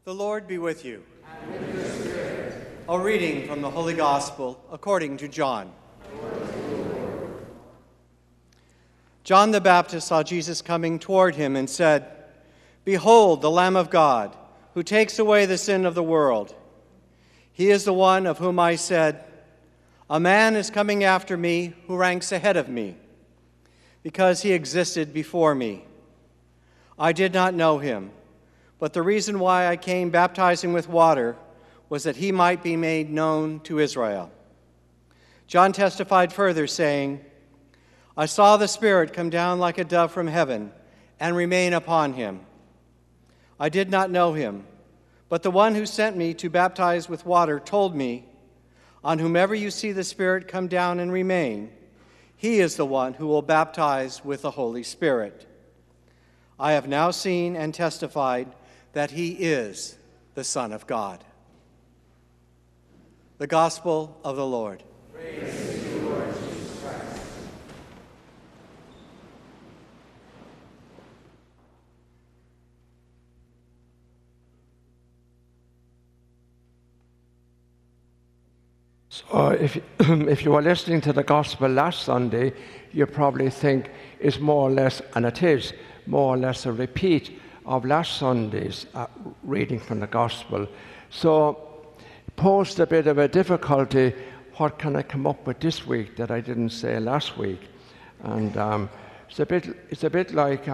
The Lord be with you. And with your spirit. A reading from the Holy Gospel according to John. John the Baptist saw Jesus coming toward him and said, "Behold, the Lamb of God, who takes away the sin of the world. He is the one of whom I said, 'A man is coming after me who ranks ahead of me, because he existed before me.' I did not know him, but the reason why I came baptizing with water was that he might be made known to Israel." John testified further, saying, "I saw the Spirit come down like a dove from heaven and remain upon him. I did not know him, but the one who sent me to baptize with water told me, 'On whomever you see the Spirit come down and remain, he is the one who will baptize with the Holy Spirit.' I have now seen and testified that he is the Son of God." The Gospel of the Lord. Praise to you, Lord Jesus Christ. So if you were listening to the Gospel last Sunday, you probably think it's more or less, and it is, more or less a repeat of last Sunday's reading from the Gospel. So posed a bit of a difficulty, what can I come up with this week that I didn't say last week? And it's a bit like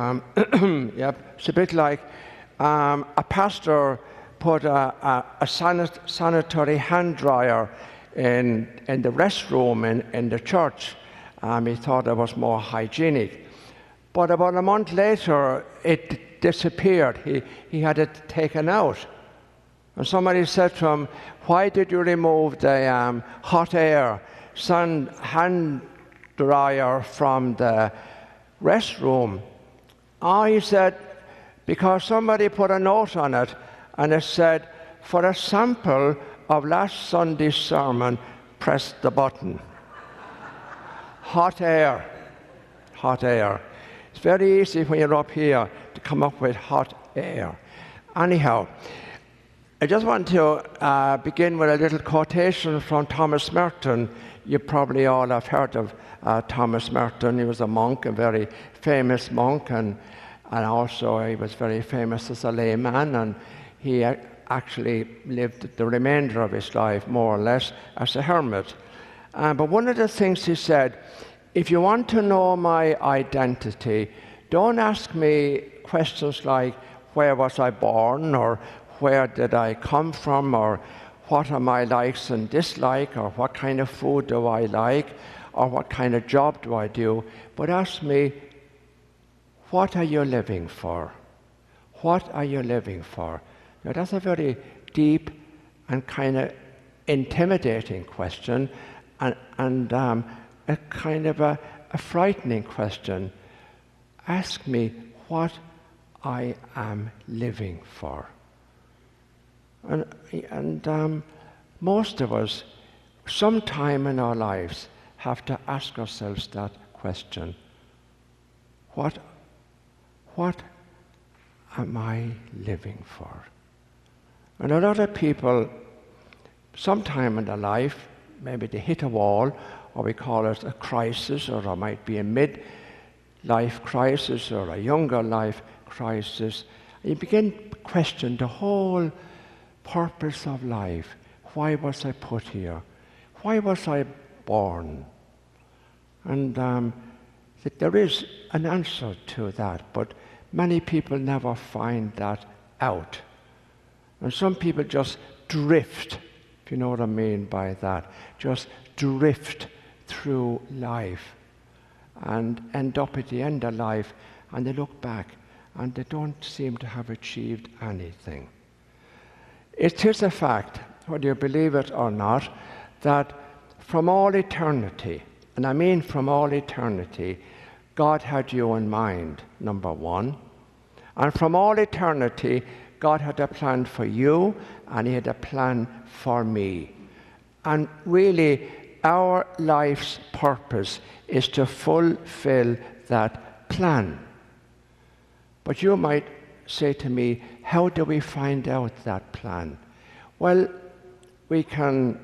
a pastor put a sanitary hand dryer in the restroom in the church. He thought it was more hygienic. But about a month later, it disappeared. He had it taken out. And somebody said to him, "Why did you remove the hot air hand dryer from the restroom?" Oh, he said, "Because somebody put a note on it, and it said, 'For a sample of last Sunday's sermon, press the button.'" Hot air. Hot air. It's very easy when you're up here to come up with hot air. Anyhow, I just want to begin with a little quotation from Thomas Merton. You probably all have heard of Thomas Merton. He was a monk, a very famous monk, and also he was very famous as a layman, and he actually lived the remainder of his life more or less as a hermit. But one of the things he said, "If you want to know my identity, don't ask me questions like, 'Where was I born?' or 'Where did I come from?' or 'What are my likes and dislikes?' or 'What kind of food do I like?' or 'What kind of job do I do?' But ask me, 'What are you living for? What are you living for?'" Now that's a very deep and kind of intimidating question, and a kind of a frightening question. Ask me what I am living for. And most of us, sometime in our lives, have to ask ourselves that question. What am I living for? And a lot of people, sometime in their life, maybe they hit a wall, or we call it a crisis, or it might be a mid-life crisis or a younger life crisis. And you begin to question the whole purpose of life. Why was I put here? Why was I born? And there is an answer to that, but many people never find that out. And some people just drift, if you know what I mean by that, just drift through life and end up at the end of life, and they look back and they don't seem to have achieved anything. It is a fact, whether you believe it or not, that from all eternity, and I mean from all eternity, God had you in mind, number one. And from all eternity, God had a plan for you, and He had a plan for me. And really, our life's purpose is to fulfill that plan. But you might say to me, how do we find out that plan? Well, we can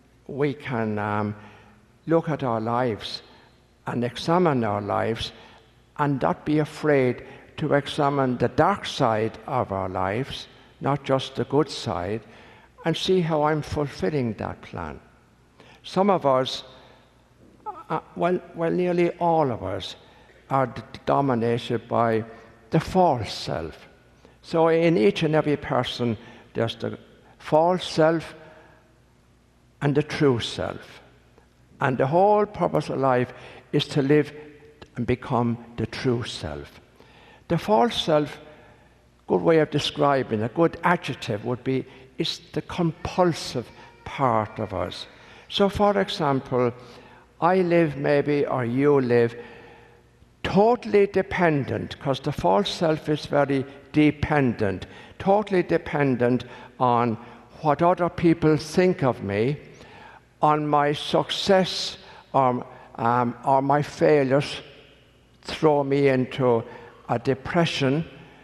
look at our lives and examine our lives and not be afraid to examine the dark side of our lives, not just the good side, and see how I'm fulfilling that plan. Some of us, well, nearly all of us, are dominated by the false self. So in each and every person, there's the false self and the true self. And the whole purpose of life is to live and become the true self. The false self, good way of describing, a good adjective would be, is the compulsive part of us. So for example, I live maybe, or you live, totally dependent, because the false self is very dependent, totally dependent on what other people think of me, on my success or my failures throw me into a depression.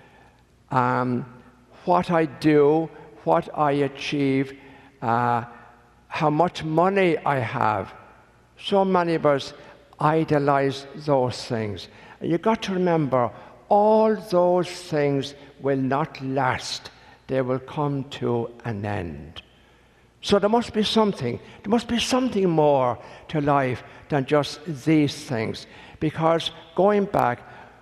What I do, what I achieve, how much money I have. So many of us idolize those things. And you've got to remember, all those things will not last. They will come to an end. So there must be something more to life than just these things. Because going back,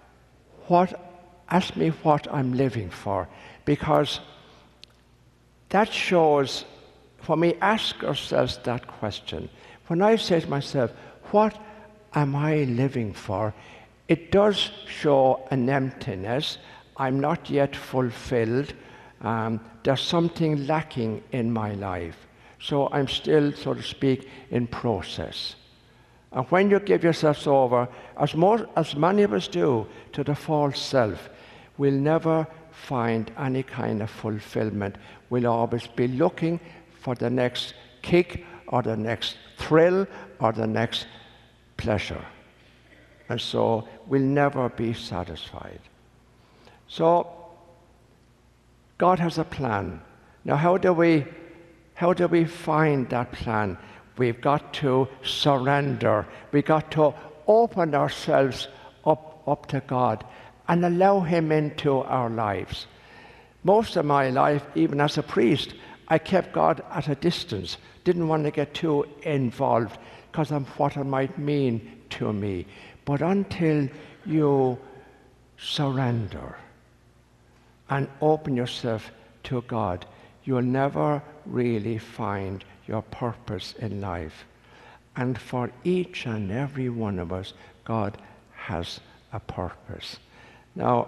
ask me what I'm living for. Because that shows, when we ask ourselves that question, when I say to myself, what am I living for? It does show an emptiness. I'm not yet fulfilled. There's something lacking in my life. So I'm still, so to speak, in process. And when you give yourselves over, as many of us do, to the false self, we'll never find any kind of fulfillment. We'll always be looking for the next kick or the next thrill or the next pleasure. And so we'll never be satisfied. So God has a plan. Now how do we find that plan? We've got to surrender. We've got to open ourselves up to God and allow Him into our lives. Most of my life, even as a priest, I kept God at a distance. Didn't want to get too involved because of what it might mean to me. But until you surrender and open yourself to God, you'll never really find your purpose in life. And for each and every one of us, God has a purpose. Now,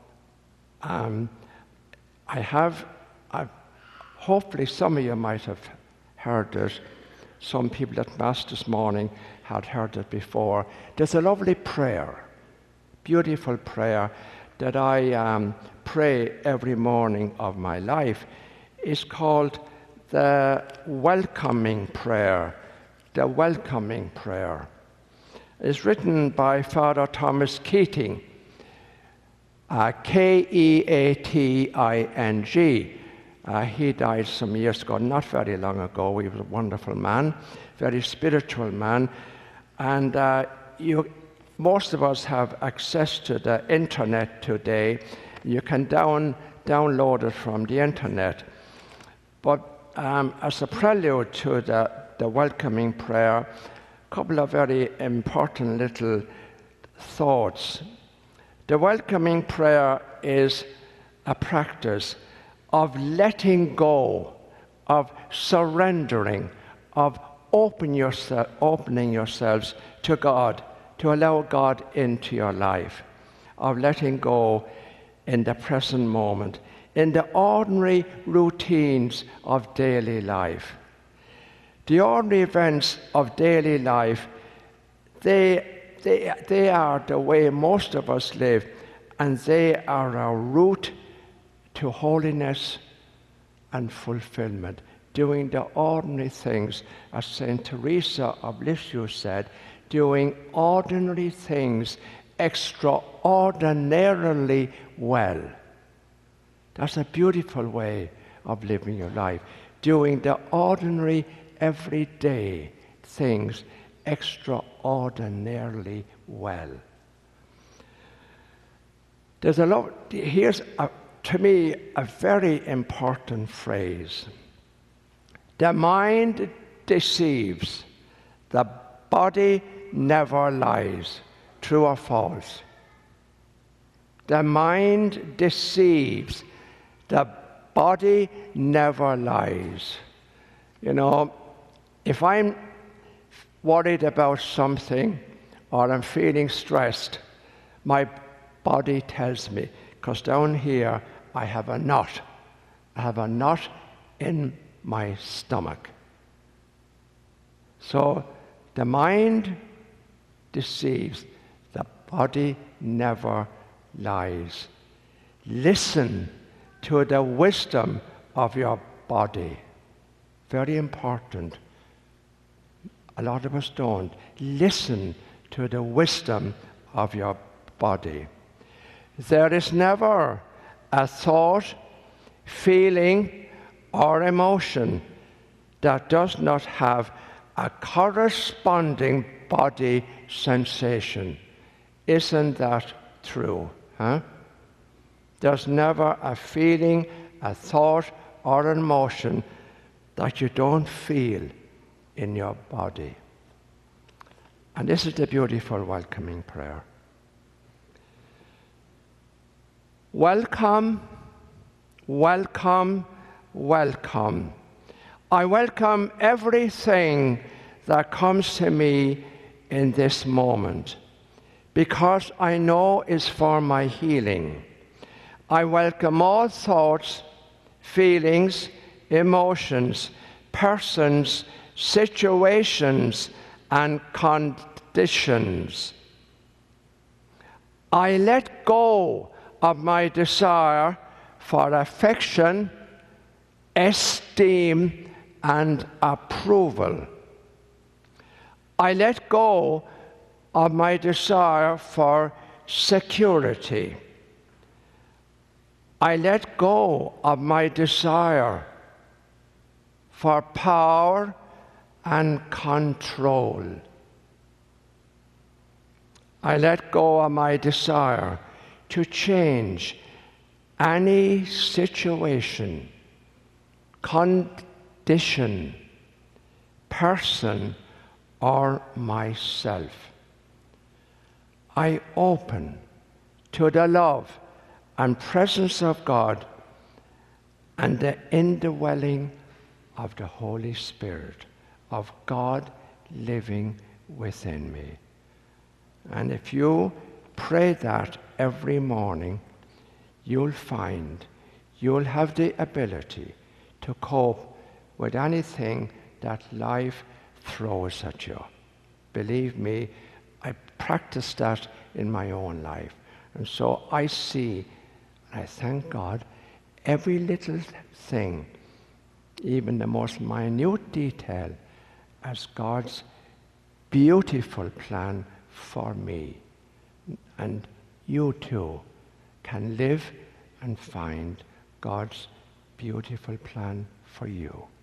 hopefully some of you might have heard it. Some people at Mass this morning had heard it before. There's a lovely prayer, beautiful prayer, that I pray every morning of my life. It's called the welcoming prayer. The welcoming prayer. It's written by Father Thomas Keating, Keating. He died some years ago, not very long ago. He was a wonderful man, very spiritual man. And most of us have access to the internet today. You can download it from the internet. But as a prelude to the welcoming prayer, a couple of very important little thoughts. The welcoming prayer is a practice of letting go, of surrendering, of opening yourselves to God, to allow God into your life, of letting go in the present moment, in the ordinary routines of daily life. The ordinary events of daily life, they are the way most of us live, and they are our route to holiness and fulfillment, doing the ordinary things, as Saint Teresa of Lisieux said, doing ordinary things extraordinarily well. That's a beautiful way of living your life, doing the ordinary, everyday things extraordinarily well. Here's, to me, a very important phrase. The mind deceives, the body never lies. True or false? The mind deceives, the body never lies. You know, if I'm worried about something or I'm feeling stressed, my body tells me, because down here I have a knot. I have a knot in my stomach. So the mind deceives, the body never lies. Listen to the wisdom of your body. Very important. A lot of us don't. Listen to the wisdom of your body. There is never a thought, feeling, or emotion that does not have a corresponding body sensation. Isn't that true? Huh? There's never a feeling, a thought, or an emotion that you don't feel in your body. And this is the beautiful welcoming prayer. Welcome, welcome, welcome. I welcome everything that comes to me in this moment, because I know it's for my healing. I welcome all thoughts, feelings, emotions, persons, situations, and conditions. I let go of my desire for affection, esteem, and approval. I let go of my desire for security. I let go of my desire for power and control. I let go of my desire to change any situation, condition, person, or myself. I open to the love and presence of God and the indwelling of the Holy Spirit, of God living within me. And if you pray that every morning, you'll find you'll have the ability to cope with anything that life throws at you. Believe me, I practice that in my own life. And so I see, I thank God, every little thing, even the most minute detail, as God's beautiful plan for me. And you too can live and find God's beautiful plan for you.